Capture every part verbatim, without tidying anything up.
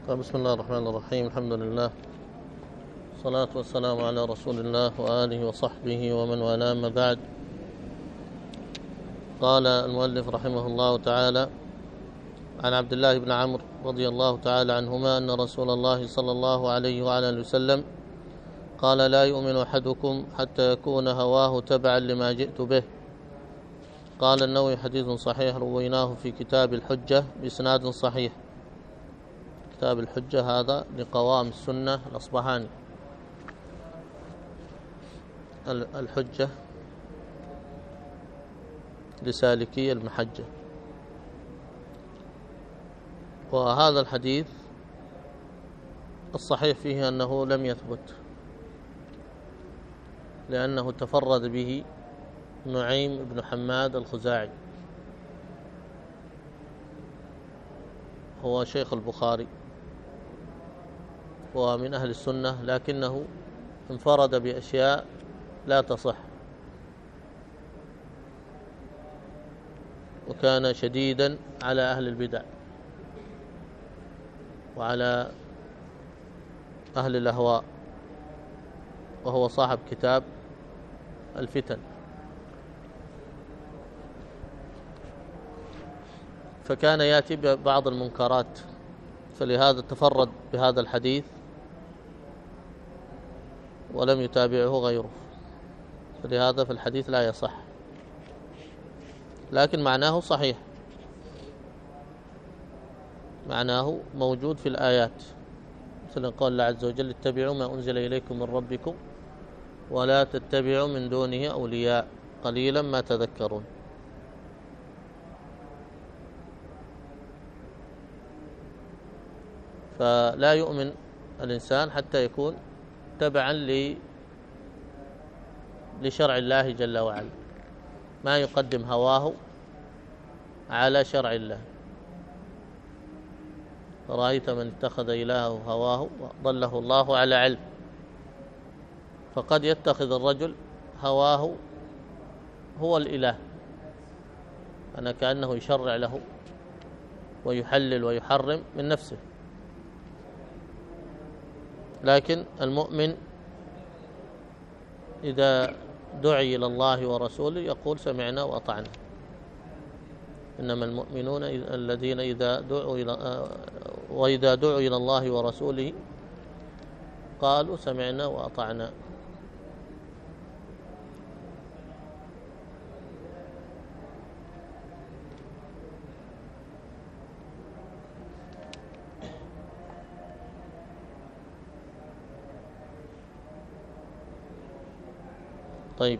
طيب، بسم الله الرحمن الرحيم. الحمد لله، الصلاة والسلام على رسول الله وآله وصحبه ومن والاه، ما بعد. قال المؤلف رحمه الله تعالى: عن عبد الله بن عمرو رضي الله تعالى عنهما أن رسول الله صلى الله عليه وعلى آله وسلم قال: لا يؤمن أحدكم حتى يكون هواه تبعا لما جئت به. قال النووي: حديث صحيح، رويناه في كتاب الحجة بإسناد صحيح. كتاب الحجة هذا لقوام السنة الأصبهاني. الحجة لسالكي المحجة. وهذا الحديث الصحيح فيه أنه لم يثبت، لأنه تفرد به نعيم بن حماد الخزاعي، هو شيخ البخاري ومن أهل السنة، لكنه انفرد بأشياء لا تصح، وكان شديدا على أهل البدع وعلى أهل الأهواء، وهو صاحب كتاب الفتن. فكان يأتي ببعض المنكرات، فلهذا تفرد بهذا الحديث ولم يتابعه غيره، فلهذا في الحديث لا يصح، لكن معناه صحيح، معناه موجود في الآيات، مثل قال الله عز وجل: اتبعوا ما أنزل إليكم من ربكم ولا تتبعوا من دونه أولياء قليلا ما تذكرون. فلا يؤمن الإنسان حتى يكون تبعا لشرع الله جل وعلا، ما يقدم هواه على شرع الله. فرأيت من اتخذ إلهه هواه وضله الله على علم. فقد يتخذ الرجل هواه هو الإله، أنا كأنه يشرع له ويحلل ويحرم من نفسه. لكن المؤمن إذا دعي إلى الله ورسوله يقول: سمعنا وأطعنا. إنما المؤمنون الذين إذا دعوا إلى وإذا دعوا إلى الله ورسوله قالوا: سمعنا وأطعنا. طيب،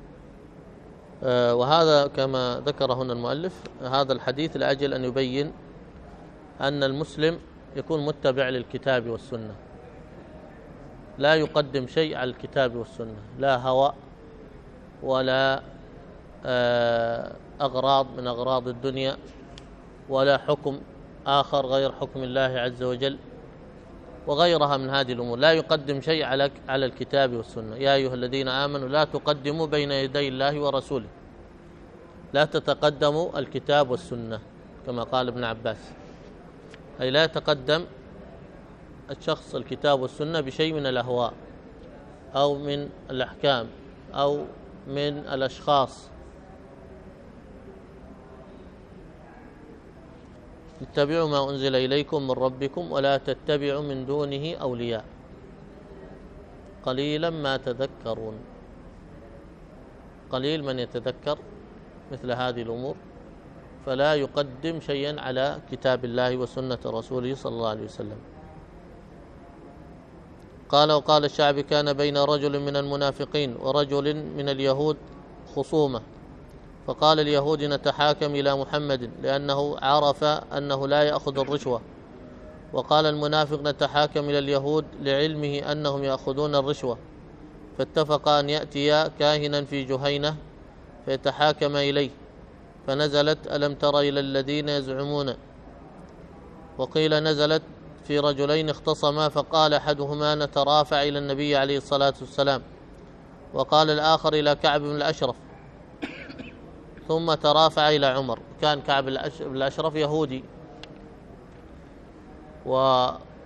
آه وهذا كما ذكر هنا المؤلف هذا الحديث لأجل أن يبين أن المسلم يكون متبع للكتاب والسنة، لا يقدم شيء على الكتاب والسنة، لا هوى ولا آه أغراض من أغراض الدنيا، ولا حكم آخر غير حكم الله عز وجل، وغيرها من هذه الأمور. لا يقدم شيء على على الكتاب والسنة. يا أيها الذين آمنوا لا تقدموا بين يدي الله ورسوله، لا تتقدموا الكتاب والسنة كما قال ابن عباس، أي لا يتقدم الشخص الكتاب والسنة بشيء من الأهواء أو من الأحكام أو من الأشخاص. اتبعوا ما أنزل إليكم من ربكم ولا تتبعوا من دونه أولياء قليلا ما تذكرون. قليل من يتذكر مثل هذه الأمور، فلا يقدم شيئا على كتاب الله وسنة رسوله صلى الله عليه وسلم. قال: وقال الشعبي: كان بين رجل من المنافقين ورجل من اليهود خصومة، فقال اليهود: نتحاكم إلى محمد لأنه عرف أنه لا يأخذ الرشوة. وقال المنافق: نتحاكم إلى اليهود لعلمه أنهم يأخذون الرشوة. فاتفقا أن يأتيا كاهنا في جهينة فيتحاكم إليه، فنزلت: ألم تر إلى الذين يزعمون. وقيل نزلت في رجلين اختصما، فقال أحدهما: نترافع إلى النبي عليه الصلاة والسلام، وقال الآخر: إلى كعب بن الأشرف. ثم ترافع إلى عمر. كان كعب بن الأشرف يهودي، و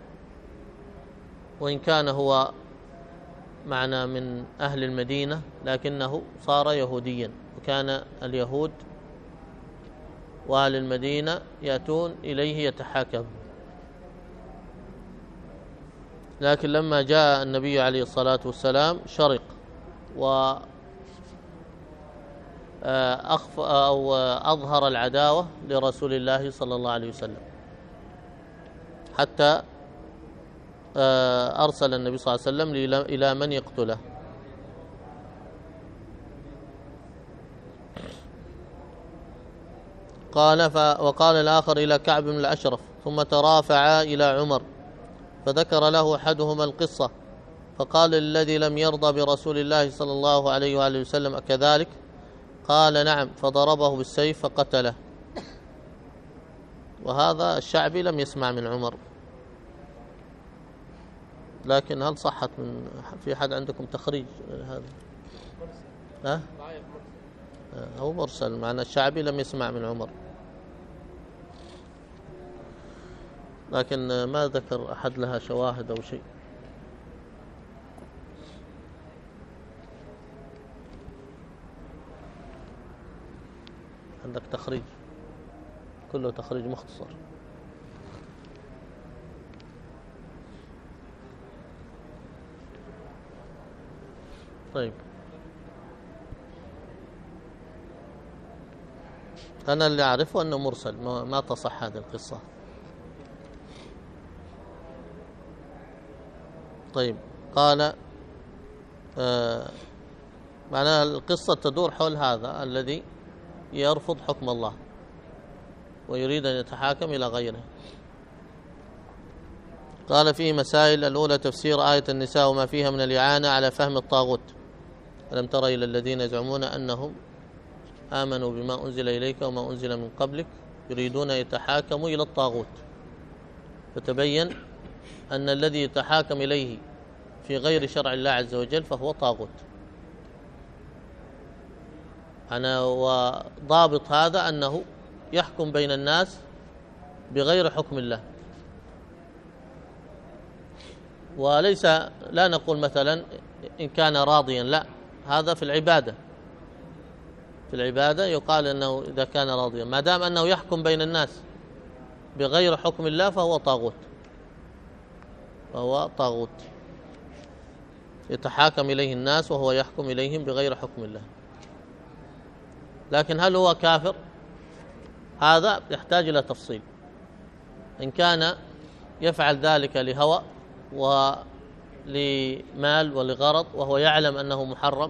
وإن كان هو معنا من أهل المدينة لكنه صار يهوديا، وكان اليهود وأهل المدينة يأتون إليه يتحاكم، لكن لما جاء النبي عليه الصلاة والسلام شرق و أخف أو أظهر العداوة لرسول الله صلى الله عليه وسلم، حتى أرسل النبي صلى الله عليه وسلم إلى من يقتله. قال وقال الآخر إلى كعب بن الأشرف، ثم ترافعا إلى عمر فذكر له أحدهما القصة، فقال الذي لم يرضى برسول الله صلى الله عليه وآله وسلم أكذلك؟ قال نعم، فضربه بالسيف فقتله. وهذا الشعبي لم يسمع من عمر، لكن هل صحت من في حد عندكم تخريج هذا؟ ها؟ هو مرسل، معنى الشعبي لم يسمع من عمر، لكن ما ذكر أحد لها شواهد أو شيء. عندك تخريج كله تخريج مختصر. طيب، أنا اللي أعرفه أنه مرسل، ما تصح هذه القصة. طيب، قال آه معناها القصة تدور حول هذا الذي يرفض حكم الله ويريد أن يتحاكم إلى غيره. قال فيه مسائل: الأولى تفسير آية النساء وما فيها من الإعانة على فهم الطاغوت. ألم تر إلى الذين يزعمون أنهم آمنوا بما أنزل إليك وما أنزل من قبلك يريدون أن يتحاكموا إلى الطاغوت، فتبين أن الذي يتحاكم إليه في غير شرع الله عز وجل فهو طاغوت. أنا وضابط هذا أنه يحكم بين الناس بغير حكم الله، وليس لا نقول مثلا إن كان راضيا، لا، هذا في العبادة في العبادة يقال أنه إذا كان راضيا، ما دام أنه يحكم بين الناس بغير حكم الله فهو طاغوت فهو طاغوت يتحاكم إليه الناس وهو يحكم إليهم بغير حكم الله. لكن هل هو كافر؟ هذا يحتاج إلى تفصيل. إن كان يفعل ذلك لهوى ولمال ولغرض وهو يعلم أنه محرم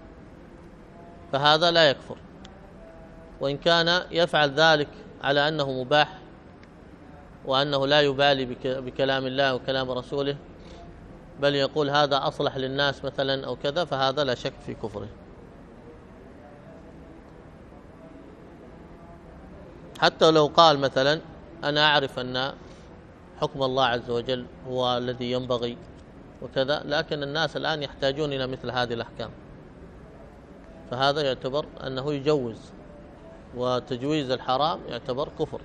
فهذا لا يكفر، وإن كان يفعل ذلك على أنه مباح وأنه لا يبالي بكلام الله وكلام رسوله بل يقول هذا أصلح للناس مثلا أو كذا فهذا لا شك في كفره. حتى لو قال مثلا أنا أعرف أن حكم الله عز وجل هو الذي ينبغي وكذا، لكن الناس الآن يحتاجون إلى مثل هذه الأحكام، فهذا يعتبر أنه يجوز، وتجويز الحرام يعتبر كفر.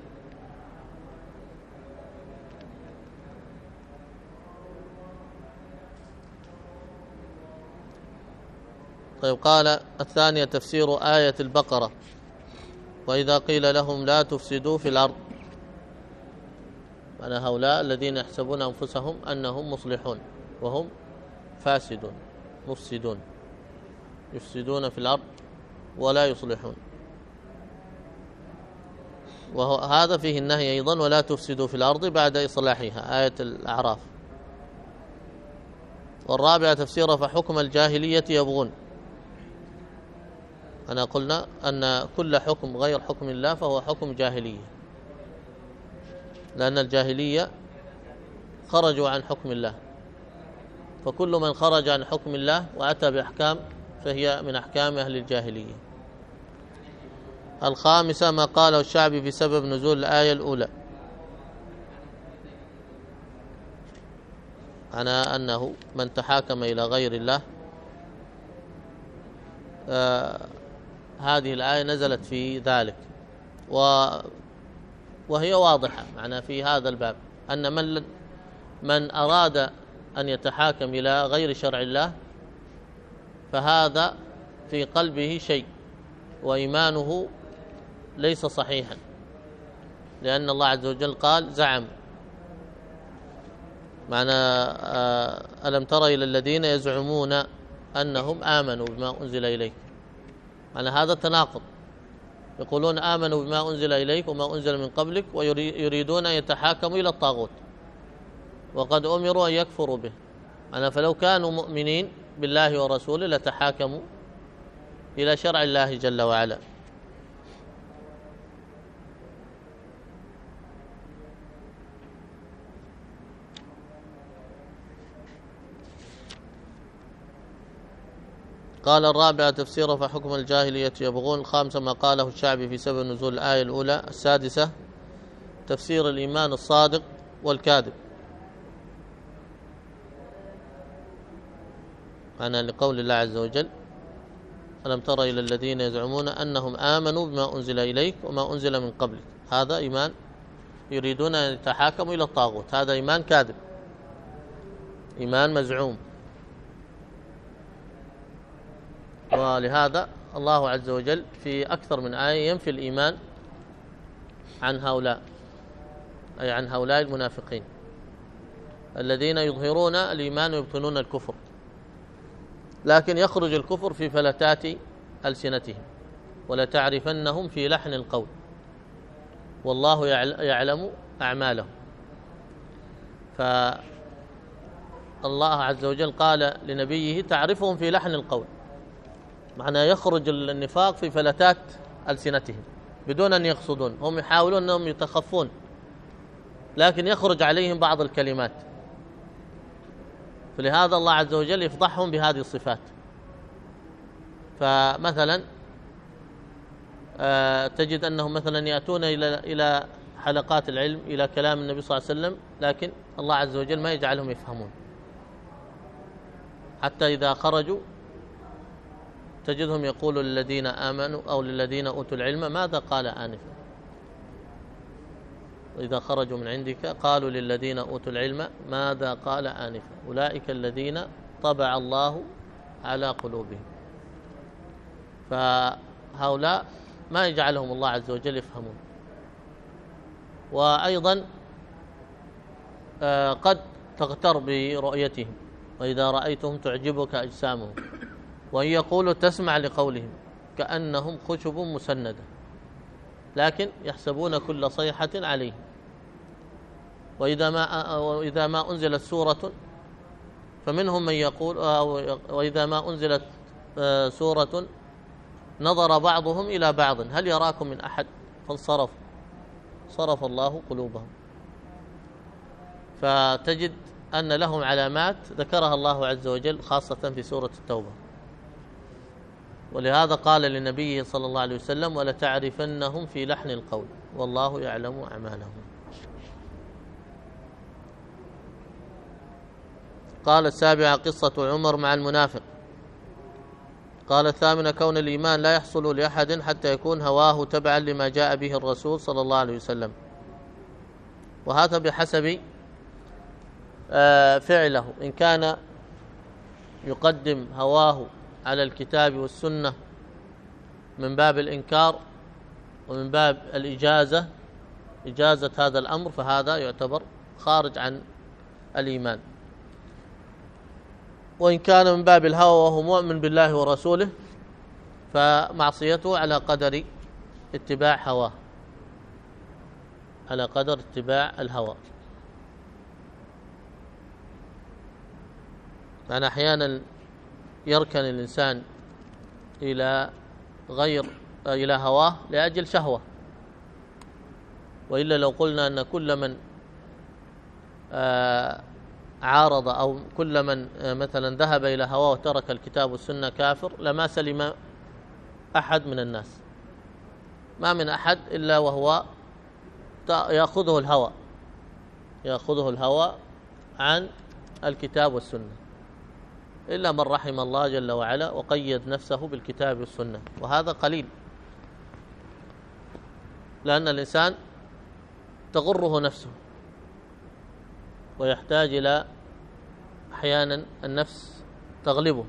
طيب، قال الثانية تفسير آية البقرة: وإذا قيل لهم لا تفسدوا في الأرض، أنا هؤلاء الذين يحسبون أنفسهم أنهم مصلحون وهم فاسدون مفسدون، يفسدون في الأرض ولا يصلحون، وهذا فيه النهي أيضا: ولا تفسدوا في الأرض بعد إصلاحها، آية الأعراف. والرابعة تفسير فحكم الجاهلية يبغون. أنا قلنا أن كل حكم غير حكم الله فهو حكم جاهلية، لأن الجاهلية خرجوا عن حكم الله، فكل من خرج عن حكم الله وأتى بأحكام فهي من أحكام أهل الجاهلية. الخامسة ما قاله الشعبي بسبب نزول الآية الأولى، أنا أنه من تحاكم إلى غير الله، آه هذه الآية نزلت في ذلك، و وهي واضحة معنا في هذا الباب، أن من من أراد أن يتحاكم إلى غير شرع الله فهذا في قلبه شيء وإيمانه ليس صحيحا، لأن الله عز وجل قال زعم، معنى ألم تر إلى الذين يزعمون أنهم آمنوا بما أنزل إليك، معنى هذا تناقض، يقولون آمنوا بما أنزل إليك وما أنزل من قبلك ويريدون أن يتحاكموا إلى الطاغوت وقد أمروا أن يكفروا به، معنى فلو كانوا مؤمنين بالله ورسوله لتحاكموا إلى شرع الله جل وعلا. قال الرابعة تفسيره فحكم الجاهلية يبغون. الخامسة ما قاله الشعبي في سبب نزول الآية الأولى. السادسة تفسير الإيمان الصادق والكاذب، معنى لقول الله عز وجل ألم تر إلى الذين يزعمون أنهم آمنوا بما أنزل إليك وما أنزل من قبلك، هذا إيمان يريدون أن يتحاكموا إلى الطاغوت، هذا إيمان كاذب، إيمان مزعوم. ولهذا الله عز وجل في أكثر من آية ينفي الإيمان عن هؤلاء، أي عن هؤلاء المنافقين الذين يظهرون الإيمان ويبطنون الكفر، لكن يخرج الكفر في فلتات ألسنتهم ولتعرفنهم في لحن القول والله يعلم أعمالهم. فالله عز وجل قال لنبيه تعرفهم في لحن القول، معنى يخرج النفاق في فلتات ألسنتهم بدون أن يقصدون، هم يحاولون أنهم يتخفون لكن يخرج عليهم بعض الكلمات، فلهذا الله عز وجل يفضحهم بهذه الصفات. فمثلا تجد أنهم مثلا يأتون إلى إلى حلقات العلم إلى كلام النبي صلى الله عليه وسلم، لكن الله عز وجل ما يجعلهم يفهمون، حتى إذا خرجوا تجدهم يقول للذين آمنوا أو للذين أوتوا العلم ماذا قال آنفا، وإذا خرجوا من عندك قالوا للذين أوتوا العلم ماذا قال آنفا أولئك الذين طبع الله على قلوبهم. فهؤلاء ما يجعلهم الله عز وجل يفهمون. وأيضا قد تغتر برؤيتهم، وإذا رأيتهم تعجبك أجسامهم وإن يقولوا تسمع لقولهم كأنهم خشب مسندة لكن يحسبون كل صيحة عليهم. وإذا ما وإذا ما أنزلت سورة فمنهم من يقول وإذا ما أنزلت سورة نظر بعضهم إلى بعض هل يراكم من أحد فانصرف صرف الله قلوبهم. فتجد أن لهم علامات ذكرها الله عز وجل خاصة في سورة التوبة، ولهذا قال للنبي صلى الله عليه وسلم ولتعرفنهم في لحن القول والله يعلم أعمالهم. قال السابعة قصة عمر مع المنافق. قال الثامنة كون الإيمان لا يحصل لأحد حتى يكون هواه تبعا لما جاء به الرسول صلى الله عليه وسلم، وهذا بحسب فعله، إن كان يقدم هواه على الكتاب والسنة من باب الإنكار ومن باب الإجازة إجازة هذا الأمر فهذا يعتبر خارج عن الإيمان، وإن كان من باب الهوى وهو مؤمن بالله ورسوله فمعصيته على قدر اتباع هواه، على قدر اتباع الهوى. يعني أحيانا يركن الإنسان إلى غير إلى هواه لأجل شهوة، وإلا لو قلنا أن كل من عارض أو كل من مثلا ذهب إلى هواه وترك الكتاب والسنة كافر لما سلم أحد من الناس، ما من أحد إلا وهو يأخذه الهوى يأخذه الهوى عن الكتاب والسنة، إلا من رحم الله جل وعلا وقيد نفسه بالكتاب والسنة، وهذا قليل، لأن الإنسان تغره نفسه ويحتاج إلى أحيانا النفس تغلبه،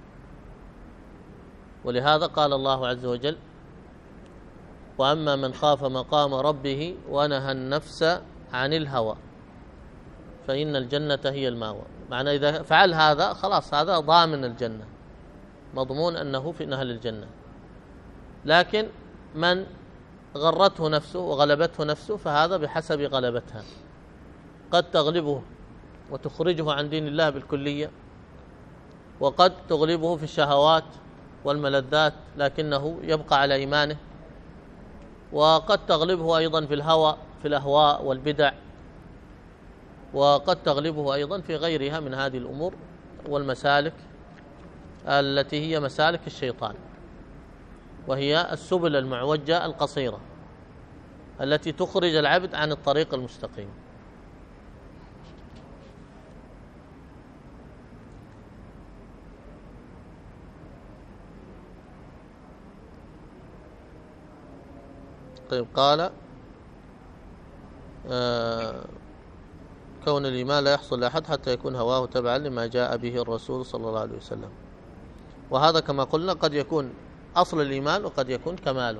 ولهذا قال الله عز وجل: وأما من خاف مقام ربه ونهى النفس عن الهوى فإن الجنة هي المأوى. معنى إذا فعل هذا خلاص هذا ضامن الجنة، مضمون أنه في أهل الجنة. لكن من غرته نفسه وغلبته نفسه فهذا بحسب غلبتها، قد تغلبه وتخرجه عن دين الله بالكلية، وقد تغلبه في الشهوات والملذات لكنه يبقى على إيمانه، وقد تغلبه أيضا في الهوى في الأهواء والبدع، وقد تغلبه أيضا في غيرها من هذه الأمور والمسالك التي هي مسالك الشيطان، وهي السبل المعوجة القصيرة التي تخرج العبد عن الطريق المستقيم. طيب، قال آه كون الإيمان لا يحصل لأحد حتى يكون هواه تبعا لما جاء به الرسول صلى الله عليه وسلم. وهذا كما قلنا قد يكون أصل الإيمان وقد يكون كماله،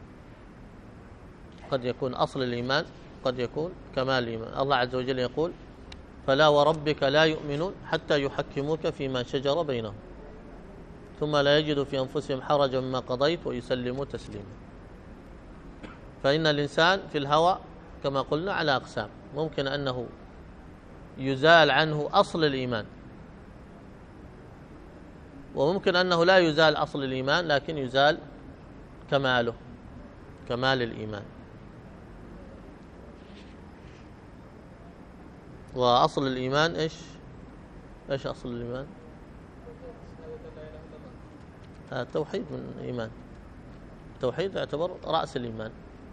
قد يكون أصل الإيمان قد يكون كمال الإيمان. الله عز وجل يقول: فلا وربك لا يؤمنون حتى يحكموك فيما شجر بينهم ثم لا يجدوا في أنفسهم حرجا مما قضيت ويسلموا تسليما. فإن الإنسان في الهوى كما قلنا على أقسام، ممكن أنه يزال عنه أصل الإيمان، وممكن أنه لا يزال أصل الإيمان لكن يزال كماله، كمال الإيمان. وأصل الإيمان إيش؟ إيش أصل الإيمان؟ التوحيد من الإيمان، التوحيد يعتبر رأس الإيمان.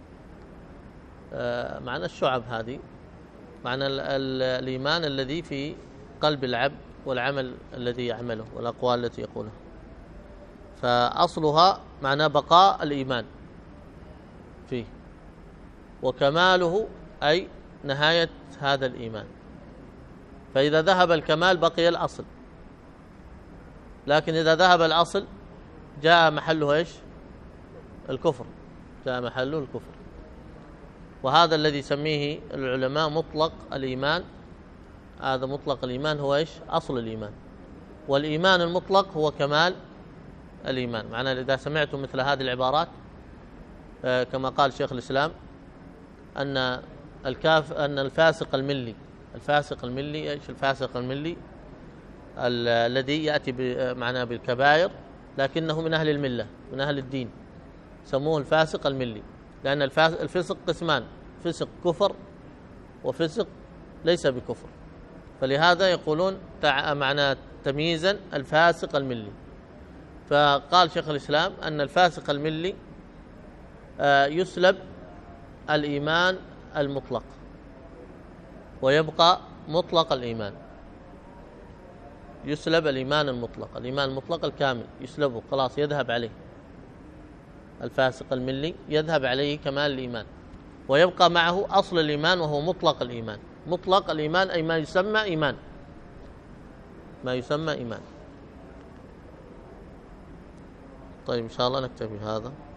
آه معنى الشعب هذه، معنى الإيمان الذي في قلب العبد والعمل الذي يعمله والأقوال التي يقولها. فأصلها معنى بقاء الإيمان فيه، وكماله أي نهاية هذا الإيمان. فإذا ذهب الكمال بقي الأصل، لكن إذا ذهب الأصل جاء محله إيش؟ الكفر، جاء محله الكفر. وهذا الذي يسميه العلماء مطلق الإيمان. هذا مطلق الإيمان هو إيش؟ أصل الإيمان. والإيمان المطلق هو كمال الإيمان. معنى إذا سمعتم مثل هذه العبارات كما قال شيخ الإسلام أن الكاف أن الفاسق الملي، الفاسق الملي إيش؟ الفاسق الملي الذي يأتي معنا بالكبائر لكنه من أهل الملة، من أهل الدين، سموه الفاسق الملي، لأن الفسق قسمان: فسق كفر وفسق ليس بكفر. فلهذا يقولون معنى تمييزا الفاسق الملي. فقال شيخ الإسلام أن الفاسق الملي يسلب الإيمان المطلق ويبقى مطلق الإيمان، يسلب الإيمان المطلق، الإيمان المطلق الكامل يسلبه، خلاص يذهب عليه. الفاسق الملي يذهب عليه كمال الإيمان، ويبقى معه أصل الإيمان وهو مطلق الإيمان. مطلق الإيمان أي ما يسمى إيمان، ما يسمى إيمان. طيب إن شاء الله نكتفي هذا.